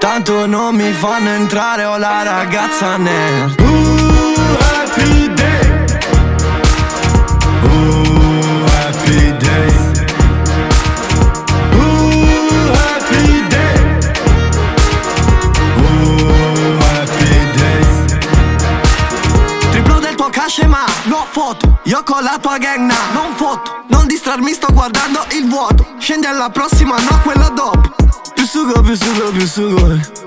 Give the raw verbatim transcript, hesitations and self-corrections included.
tanto non mi fanno entrare, ho la ragazza nerd. Ooh, happy day. Ooh, happy day. Ooh, happy day. Ooh, happy day. Triplo del tuo cash ma no foto, io con la tua gang nah, non foto. Non distrarmi, sto guardando il vuoto. Scendi alla prossima, no quella dopo. Più sugo, più sugo, più sugo.